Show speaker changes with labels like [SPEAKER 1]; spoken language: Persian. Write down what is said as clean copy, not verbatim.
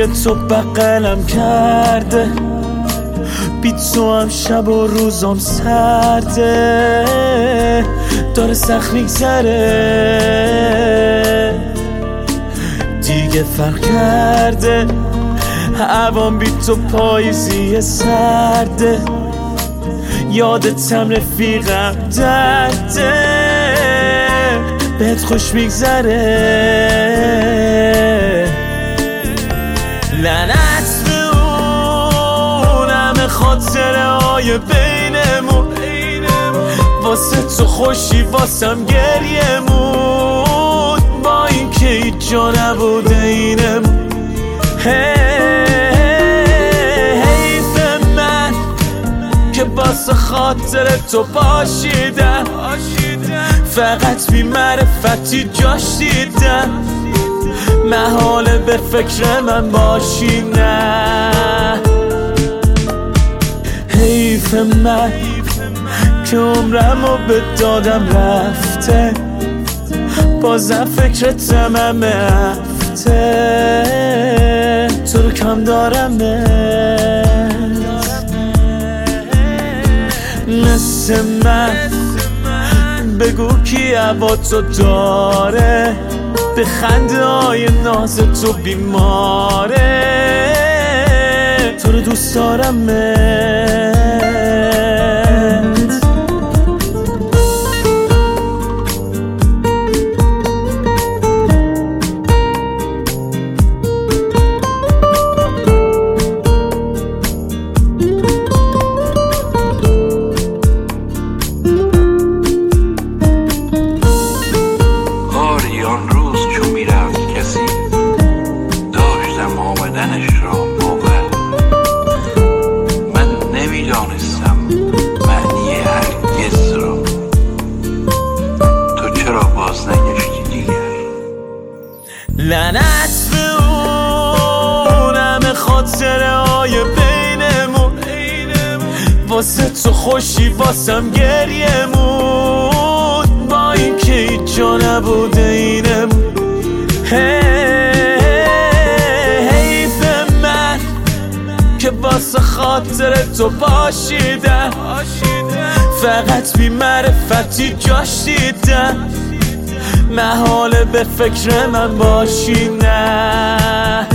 [SPEAKER 1] روی تو بغلم کرده، بی تو هم شب و روزم سرده، داره سخت میگذره دیگه فرق کرده، هوام بی تو پاییزی سرده، یادتم رفیقم درده، بهت خوش میگذره. لعنت به اون همه خاطره های بینمون، واسه تو خوشی واسم گریمون، با این که هیچ جا نبوده اینمون. حیف من که واسه خاطر تو پاشیدم، فقط بی معرفتی جاش دیدم، محاله به فکر من باشی نه. حیف من که عمرمو به دادم رفته، بازم فکرتم همه هفته، تو رو کم دارم مثل من. بگو کی هوا تو داره، به خنده های ناز تو بیماره، تو رو دوست دارم لعنت به اون همه خاطره های بینمون، واسه تو خوشی واسم گریمون، با این که هیچ جا نبوده اینمون. حیف من که واسه خاطر تو باشیدم، فقط بی معرفتی جاش دیدم، محاله به فکر من باشی نه.